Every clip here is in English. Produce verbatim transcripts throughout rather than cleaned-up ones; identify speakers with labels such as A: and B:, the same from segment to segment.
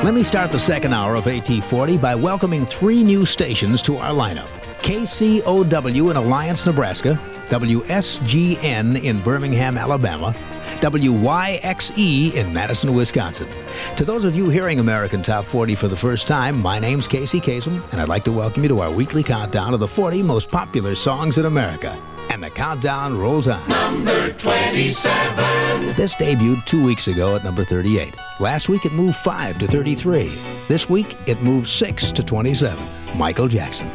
A: Let me start the second hour of A T forty by welcoming three new stations to our lineup. K C O W in Alliance, Nebraska, W S G N in Birmingham, Alabama, W Y X E in Madison, Wisconsin. To those of you hearing American Top forty for the first time, my name's Casey Kasem, and I'd like to welcome you to our weekly countdown of the forty most popular songs in America. And the countdown rolls on. Number twenty-seven. This debuted two weeks ago at number thirty-eight. Last week it moved five to thirty-three. This week it moved six to twenty-seven. Michael Jackson.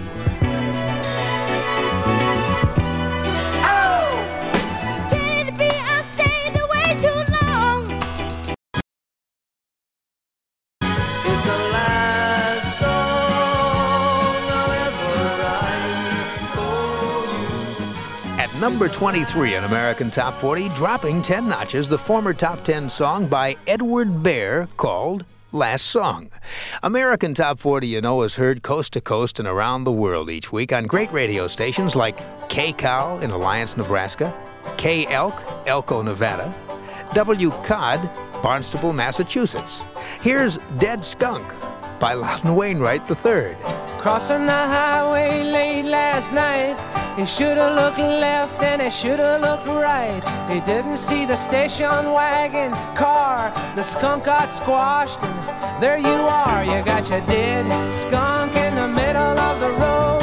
A: Number twenty-three in American Top forty, dropping ten notches, the former top ten song by Edward Bear called Last Song. American Top forty, you know, is heard coast to coast and around the world each week on great radio stations like K-Cow in Alliance, Nebraska, K-Elk, Elko, Nevada, W C O D, Barnstable, Massachusetts. Here's Dead Skunk by Loudon Wainwright the third.
B: Crossing the highway late last night, he should've looked left and he should've looked right. He didn't see the station wagon car. The skunk got squashed and there you are. You got your dead skunk in the middle of the road.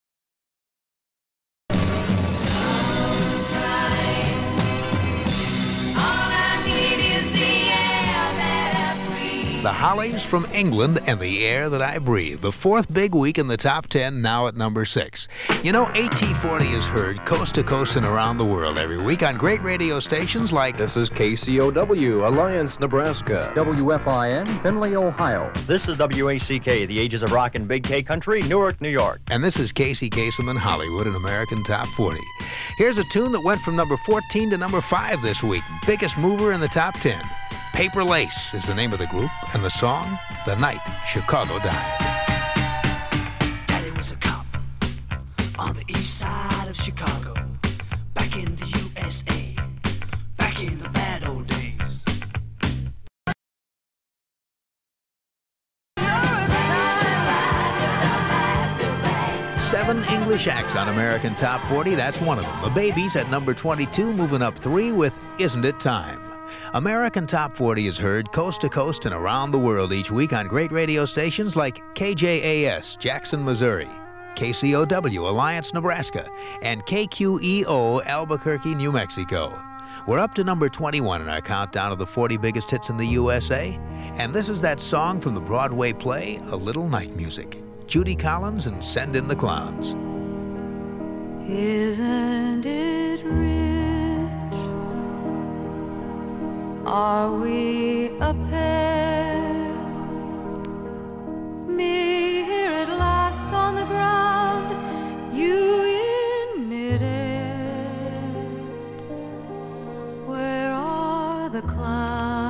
A: The Hollies from England and The Air That I Breathe. The fourth big week in the top ten, now at number six. You know, A T forty is heard coast to coast and around the world every week on great radio stations like...
C: This is K C O W, Alliance, Nebraska.
D: W F I N, Findlay, Ohio.
E: This is W A C K, the Ages of Rock and Big K Country, Newark, New York.
A: And this is Casey Kasem in Hollywood in American Top forty. Here's a tune that went from number fourteen to number five this week. Biggest mover in the top ten. Paper Lace is the name of the group, and the song, The Night Chicago Died.
F: Daddy was a cop on the east side of Chicago, back in the U S A, back in the bad old days.
A: Seven English acts on American Top forty, that's one of them. The Babies at number twenty-two, moving up three with Isn't It Time. American Top forty is heard coast to coast and around the world each week on great radio stations like K J A S, Jackson, Missouri, K C O W, Alliance, Nebraska, and K Q E O, Albuquerque, New Mexico. We're up to number twenty-one in our countdown of the forty biggest hits in the U S A, and this is that song from the Broadway play, A Little Night Music. Judy Collins and Send in the Clowns.
G: Isn't it rich? Are we a pair? Me here at last on the ground, you in midair. Where are the clouds?